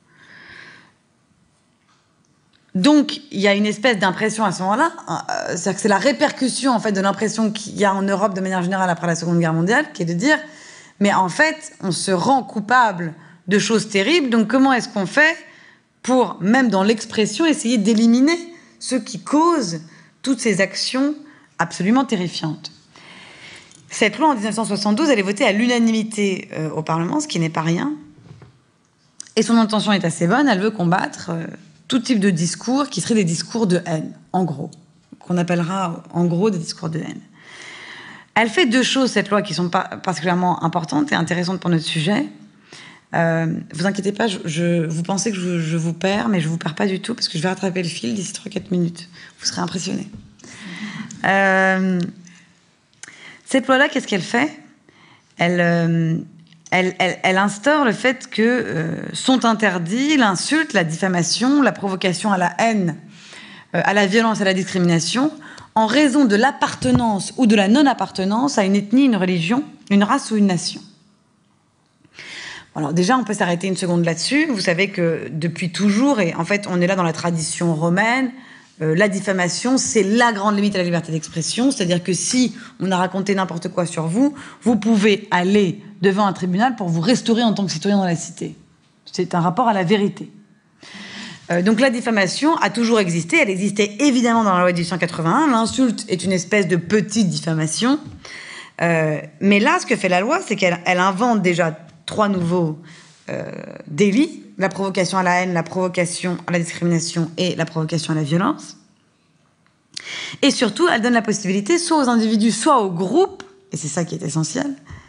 A: Donc, il y a une espèce d'impression à ce moment-là, euh, c'est-à-dire que c'est la répercussion en fait de l'impression qu'il y a en Europe de manière générale après la Seconde Guerre mondiale, qui est de dire, mais en fait, on se rend coupable de choses terribles, donc comment est-ce qu'on fait pour, même dans l'expression, essayer d'éliminer ceux qui causent toutes ces actions absolument terrifiantes. Cette loi en dix-neuf cent soixante-douze, elle est votée à l'unanimité euh, au Parlement, ce qui n'est pas rien. Et son intention est assez bonne, elle veut combattre euh, tout type de discours qui seraient des discours de haine, en gros, qu'on appellera en gros des discours de haine. Elle fait deux choses, cette loi, qui sont pas particulièrement importantes et intéressantes pour notre sujet. Euh, vous inquiétez pas, je, je, vous pensez que je, je vous perds, mais je vous perds pas du tout, parce que je vais rattraper le fil d'ici trois à quatre minutes. Vous serez impressionnés. Euh, cette loi-là, qu'est-ce qu'elle fait? elle, euh, elle, elle, elle instaure le fait que euh, sont interdits l'insulte, la diffamation, la provocation à la haine, euh, à la violence, à la discrimination, en raison de l'appartenance ou de la non-appartenance à une ethnie, une religion, une race ou une nation. Alors déjà, on peut s'arrêter une seconde là-dessus. Vous savez que depuis toujours, et en fait, on est là dans la tradition romaine, euh, la diffamation, c'est la grande limite à la liberté d'expression. C'est-à-dire que si on a raconté n'importe quoi sur vous, vous pouvez aller devant un tribunal pour vous restaurer en tant que citoyen dans la cité. C'est un rapport à la vérité. Euh, donc la diffamation a toujours existé. Elle existait évidemment dans la loi de dix-huit cent quatre-vingt-un. L'insulte est une espèce de petite diffamation. Euh, mais là, ce que fait la loi, c'est qu'elle elle invente déjà trois nouveaux euh, délits, la provocation à la haine, la provocation à la discrimination et la provocation à la violence. Et surtout, elle donne la possibilité, soit aux individus, soit aux groupes, et c'est ça qui est essentiel,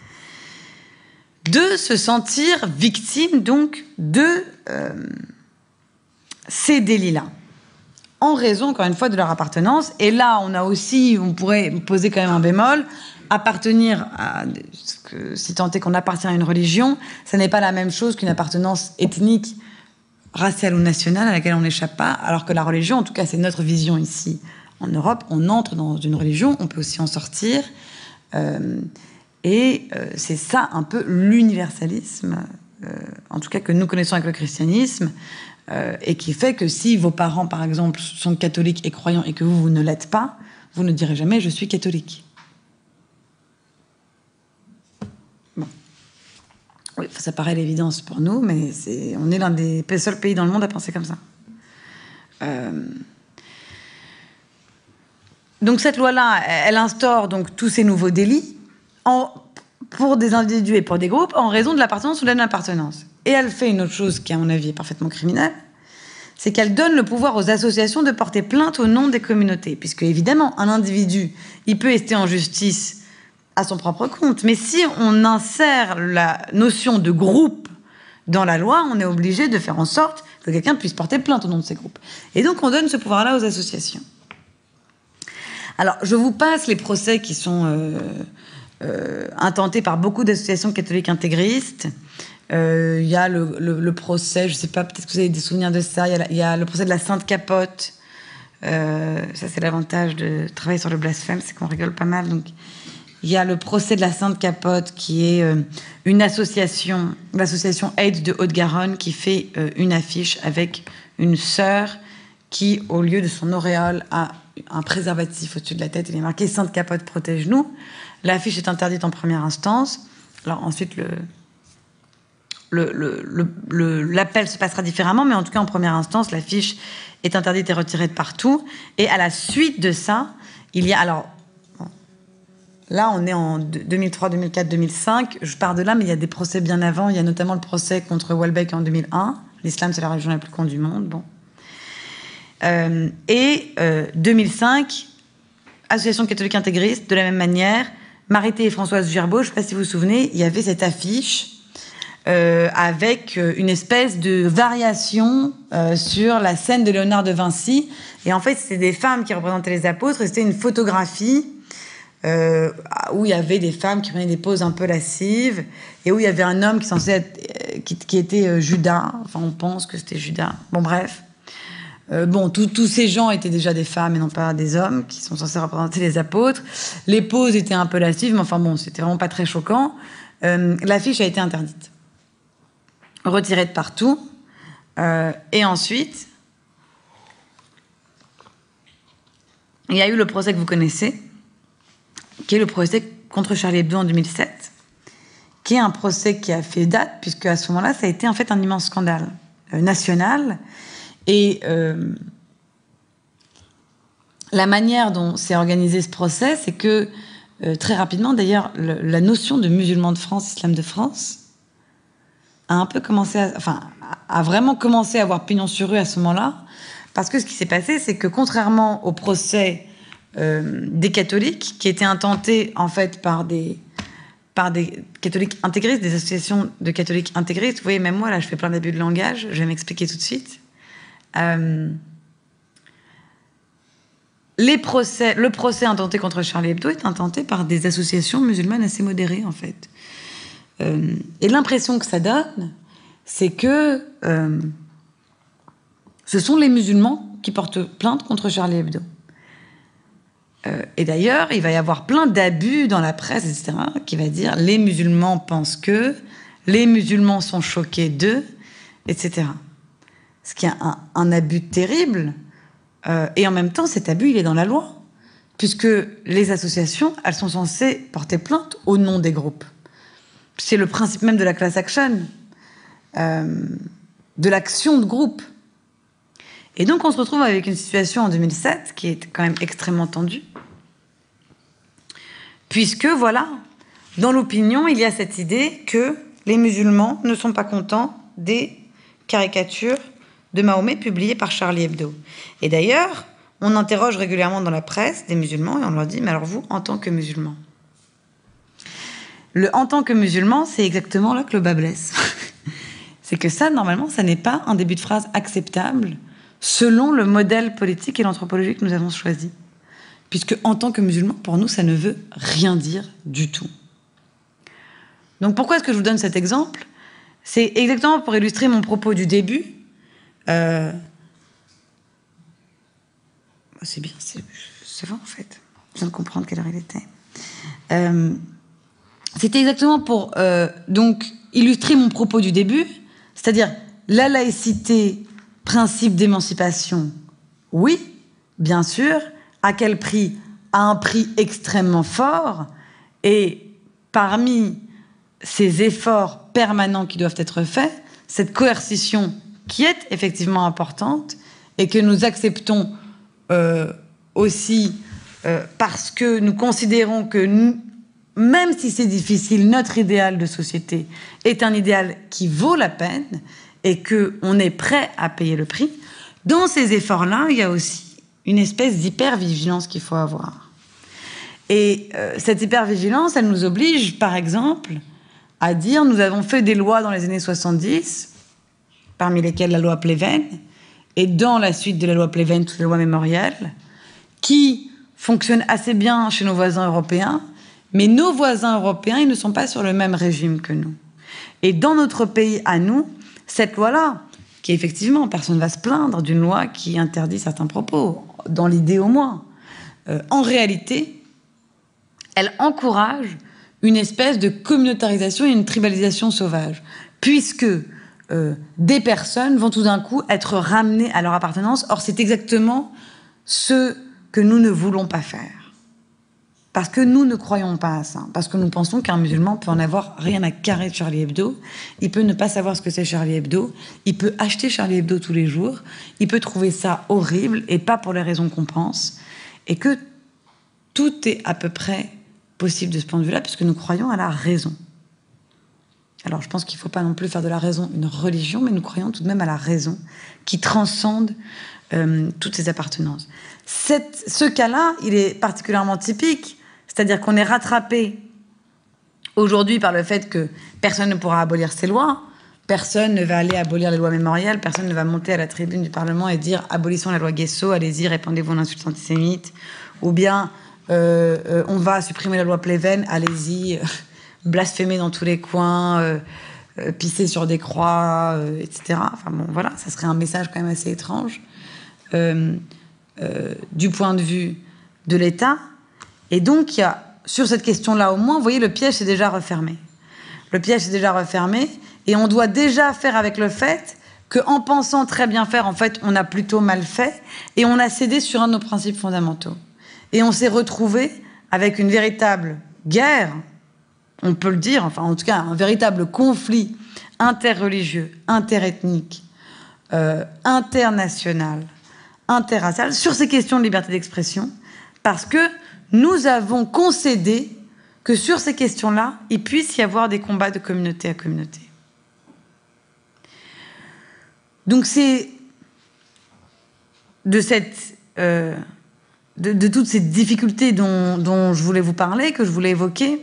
A: de se sentir victimes donc de euh, ces délits-là, en raison, encore une fois, de leur appartenance. Et là, on a aussi, on pourrait poser quand même un bémol, appartenir à, si tant est qu'on appartient à une religion, ça n'est pas la même chose qu'une appartenance ethnique, raciale ou nationale à laquelle on n'échappe pas, alors que la religion, en tout cas c'est notre vision ici en Europe, on entre dans une religion, on peut aussi en sortir, euh, et euh, c'est ça un peu l'universalisme, euh, en tout cas que nous connaissons avec le christianisme, euh, et qui fait que si vos parents par exemple sont catholiques et croyants et que vous, vous ne l'êtes pas, vous ne direz jamais « je suis catholique ». Oui, ça paraît l'évidence pour nous, mais c'est, on est l'un des seuls pays dans le monde à penser comme ça. Euh, donc cette loi-là, elle instaure donc tous ces nouveaux délits en, pour des individus et pour des groupes en raison de l'appartenance ou de l'appartenance. Et elle fait une autre chose qui, à mon avis, est parfaitement criminelle, c'est qu'elle donne le pouvoir aux associations de porter plainte au nom des communautés. Puisque, évidemment, un individu, il peut rester en justice à son propre compte. Mais si on insère la notion de groupe dans la loi, on est obligé de faire en sorte que quelqu'un puisse porter plainte au nom de ces groupes. Et donc, on donne ce pouvoir-là aux associations. Alors, je vous passe les procès qui sont euh, euh, intentés par beaucoup d'associations catholiques intégristes. Il euh, y a le, le, le procès, je ne sais pas, peut-être que vous avez des souvenirs de ça, il y, y a le procès de la Sainte Capote. Euh, ça, c'est l'avantage de travailler sur le blasphème, c'est qu'on rigole pas mal, donc... Il y a le procès de la Sainte Capote, qui est euh, une association, l'association AIDS de Haute-Garonne, qui fait euh, une affiche avec une sœur qui, au lieu de son auréole, a un préservatif au-dessus de la tête. Il est marqué « Sainte Capote, protège-nous ». L'affiche est interdite en première instance. Alors ensuite, le, le, le, le, le, l'appel se passera différemment, mais en tout cas, en première instance, l'affiche est interdite et retirée de partout. Et à la suite de ça, il y a... alors là, on est en deux mille trois, deux mille quatre, deux mille cinq. Je pars de là, mais il y a des procès bien avant. Il y a notamment le procès contre Houellebecq en deux mille un. L'islam, c'est la religion la plus con du monde. Bon. Euh, et euh, deux mille cinq, Association catholique intégriste, de la même manière. Marité et Françoise Gerbeau, je ne sais pas si vous vous souvenez, il y avait cette affiche euh, avec une espèce de variation euh, sur la scène de Léonard de Vinci. Et en fait, c'était des femmes qui représentaient les apôtres. Et c'était une photographie Euh, où il y avait des femmes qui prenaient des poses un peu lascives et où il y avait un homme qui, censé être, qui, qui était euh, Judas. Enfin, on pense que c'était Judas. Bon, bref. Euh, bon, tous ces gens étaient déjà des femmes et non pas des hommes qui sont censés représenter les apôtres. Les poses étaient un peu lascives, mais enfin bon, c'était vraiment pas très choquant. Euh, l'affiche a été interdite. Retirée de partout. Euh, et ensuite, il y a eu le procès que vous connaissez, qui est le procès contre Charlie Hebdo en deux mille sept, qui est un procès qui a fait date, puisque à ce moment-là, ça a été en fait un immense scandale euh, national. Et euh, la manière dont s'est organisé ce procès, c'est que euh, très rapidement, d'ailleurs, le, la notion de musulman de France, islam de France, a un peu commencé à, enfin, a vraiment commencé à avoir pignon sur rue à ce moment-là, parce que ce qui s'est passé, c'est que contrairement au procès Euh, des catholiques qui étaient intentés en fait par des, par des catholiques intégristes, des associations de catholiques intégristes. Vous voyez, même moi là je fais plein d'abus de langage, je vais m'expliquer tout de suite. Euh, les procès, le procès intenté contre Charlie Hebdo est intenté par des associations musulmanes assez modérées en fait. Euh, et l'impression que ça donne, c'est que euh, ce sont les musulmans qui portent plainte contre Charlie Hebdo. Et d'ailleurs, il va y avoir plein d'abus dans la presse, et cetera, qui va dire « les musulmans pensent que les musulmans sont choqués d'eux, et cetera. Ce qui est un, un abus terrible. Euh, et en même temps, cet abus, il est dans la loi. Puisque les associations, elles sont censées porter plainte au nom des groupes. C'est le principe même de la class action, euh, de l'action de groupe. Et donc, on se retrouve avec une situation en deux mille sept qui est quand même extrêmement tendue. Puisque, voilà, dans l'opinion, il y a cette idée que les musulmans ne sont pas contents des caricatures de Mahomet publiées par Charlie Hebdo. Et d'ailleurs, on interroge régulièrement dans la presse des musulmans et on leur dit « Mais alors vous, en tant que musulman ?» Le « en tant que musulman », c'est exactement là que le bas blesse. C'est que ça, normalement, ça n'est pas un début de phrase acceptable selon le modèle politique et l'anthropologie que nous avons choisi. Puisque « en tant que musulman », pour nous, ça ne veut rien dire du tout. Donc pourquoi est-ce que je vous donne cet exemple? C'est exactement pour illustrer mon propos du début. Euh... C'est bien, c'est bon en fait. Je viens de comprendre quelle heure il était. Euh... C'était exactement pour euh, donc illustrer mon propos du début, c'est-à-dire la laïcité, principe d'émancipation, oui, bien sûr. À quel prix? À un prix extrêmement fort. Et parmi ces efforts permanents qui doivent être faits, cette coercition qui est effectivement importante et que nous acceptons euh, aussi euh, parce que nous considérons que nous, même si c'est difficile, notre idéal de société est un idéal qui vaut la peine et qu'on est prêt à payer le prix. Dans ces efforts-là, il y a aussi une espèce d'hypervigilance qu'il faut avoir. Et euh, cette hypervigilance, elle nous oblige, par exemple, à dire, nous avons fait des lois dans les années soixante-dix, parmi lesquelles la loi Pleven, et dans la suite de la loi Pleven, toutes les lois mémorielles, qui fonctionnent assez bien chez nos voisins européens, mais nos voisins européens, ils ne sont pas sur le même régime que nous. Et dans notre pays, à nous, cette loi-là, qui effectivement, personne ne va se plaindre d'une loi qui interdit certains propos, dans l'idée au moins, euh, en réalité, elle encourage une espèce de communautarisation et une tribalisation sauvage, puisque euh, des personnes vont tout d'un coup être ramenées à leur appartenance. Or, c'est exactement ce que nous ne voulons pas faire. Parce que nous ne croyons pas à ça. Parce que nous pensons qu'un musulman peut en avoir rien à carrer de Charlie Hebdo. Il peut ne pas savoir ce que c'est Charlie Hebdo. Il peut acheter Charlie Hebdo tous les jours. Il peut trouver ça horrible et pas pour les raisons qu'on pense. Et que tout est à peu près possible de ce point de vue-là, puisque nous croyons à la raison. Alors je pense qu'il ne faut pas non plus faire de la raison une religion, mais nous croyons tout de même à la raison qui transcende euh, toutes ces appartenances. Cette, ce cas-là, il est particulièrement typique. C'est-à-dire qu'on est rattrapé aujourd'hui par le fait que personne ne pourra abolir ces lois, personne ne va aller abolir les lois mémorielles, personne ne va monter à la tribune du Parlement et dire « abolissons la loi Guesso, allez-y, répandez-vous en insultes antisémites » ou bien euh, euh, « on va supprimer la loi Pleven, allez-y, euh, blasphémer dans tous les coins, euh, euh, pisser sur des croix, euh, et cetera » Enfin bon, voilà, ça serait un message quand même assez étrange euh, euh, du point de vue de l'État. Et donc, il y a, sur cette question-là, au moins, vous voyez, le piège s'est déjà refermé. Le piège s'est déjà refermé, et on doit déjà faire avec le fait qu'en pensant très bien faire, en fait, on a plutôt mal fait, et on a cédé sur un de nos principes fondamentaux. Et on s'est retrouvé avec une véritable guerre, on peut le dire, enfin, en tout cas, un véritable conflit interreligieux, interethnique, euh, international, interracial, sur ces questions de liberté d'expression, parce que nous avons concédé que sur ces questions-là, il puisse y avoir des combats de communauté à communauté. Donc c'est de, cette, euh, de, de toutes ces difficultés dont, dont je voulais vous parler, que je voulais évoquer,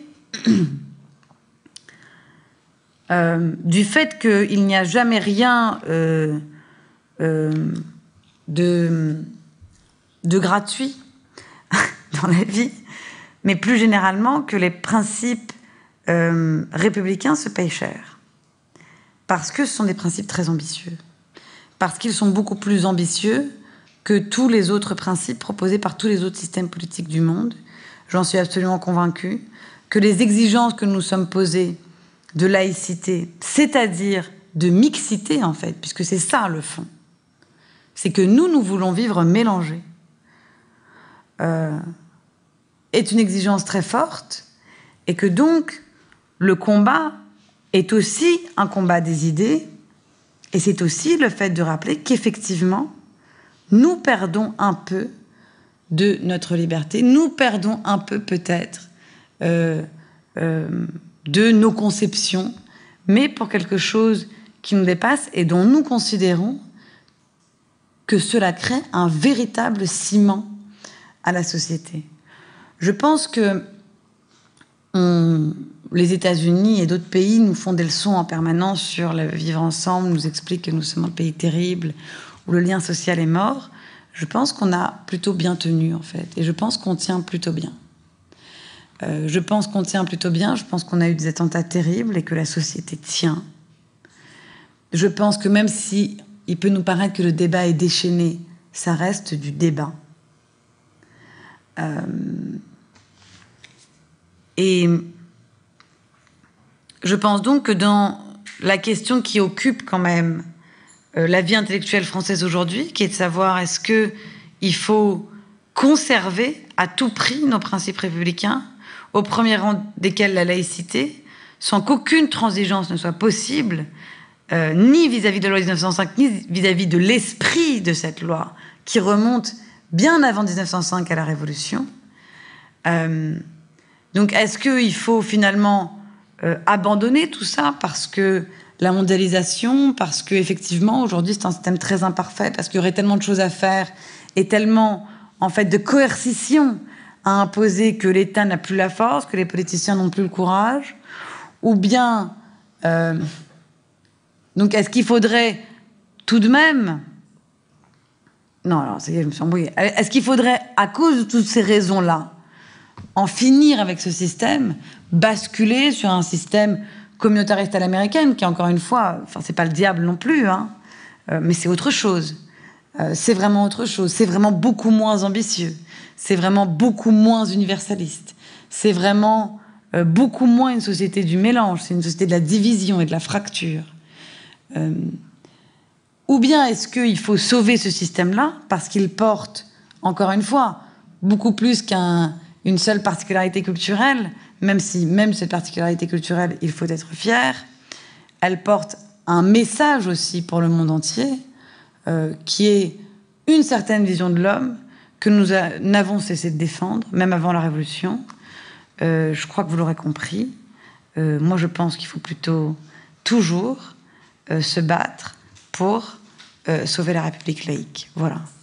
A: euh, du fait qu'il n'y a jamais rien euh, euh, de, de gratuit dans la vie, mais plus généralement que les principes euh, républicains se payent cher. Parce que ce sont des principes très ambitieux. Parce qu'ils sont beaucoup plus ambitieux que tous les autres principes proposés par tous les autres systèmes politiques du monde. J'en suis absolument convaincue. Que les exigences que nous sommes posées de laïcité, c'est-à-dire de mixité en fait, puisque c'est ça le fond. C'est que nous, nous voulons vivre mélangés. Euh, est une exigence très forte et que donc le combat est aussi un combat des idées et c'est aussi le fait de rappeler qu'effectivement, nous perdons un peu de notre liberté, nous perdons un peu peut-être euh, euh, de nos conceptions, mais pour quelque chose qui nous dépasse et dont nous considérons que cela crée un véritable ciment à la société. Je pense que on, les États-Unis et d'autres pays nous font des leçons en permanence sur le vivre ensemble, nous expliquent que nous sommes un pays terrible, où le lien social est mort. Je pense qu'on a plutôt bien tenu, en fait. Et je pense qu'on tient plutôt bien. Euh, je pense qu'on tient plutôt bien. Je pense qu'on a eu des attentats terribles et que la société tient. Je pense que même si il peut nous paraître que le débat est déchaîné, ça reste du débat. Euh, et je pense donc que dans la question qui occupe quand même euh, la vie intellectuelle française aujourd'hui, qui est de savoir est-ce qu'il faut conserver à tout prix nos principes républicains, au premier rang desquels la laïcité, sans qu'aucune transigence ne soit possible, euh, ni vis-à-vis de la loi de mille neuf cent cinq, ni vis-à-vis de l'esprit de cette loi, qui remonte bien avant mille neuf cent cinq à la Révolution. Euh, donc, est-ce qu'il faut finalement euh, abandonner tout ça parce que la mondialisation, parce que effectivement aujourd'hui c'est un système très imparfait, parce qu'il y aurait tellement de choses à faire et tellement en fait de coercition à imposer que l'État n'a plus la force, que les politiciens n'ont plus le courage, ou bien euh, donc est-ce qu'il faudrait tout de même non alors ça y est, je me suis embrouillée. Est-ce qu'il faudrait, à cause de toutes ces raisons-là, en finir avec ce système, basculer sur un système communautariste à l'américaine, qui encore une fois, enfin c'est pas le diable non plus, hein, euh, mais c'est autre chose. Euh, c'est vraiment autre chose. C'est vraiment beaucoup moins ambitieux. C'est vraiment beaucoup moins universaliste. C'est vraiment euh, beaucoup moins une société du mélange. C'est une société de la division et de la fracture. Euh, ou bien est-ce qu'il faut sauver ce système-là parce qu'il porte, encore une fois, beaucoup plus qu'un une seule particularité culturelle, même si, même cette particularité culturelle, il faut être fier, elle porte un message aussi pour le monde entier, euh, qui est une certaine vision de l'homme que nous n'avons cessé de défendre, même avant la Révolution. Euh, je crois que vous l'aurez compris. Euh, moi, je pense qu'il faut plutôt toujours euh, se battre pour euh, sauver la République laïque. Voilà.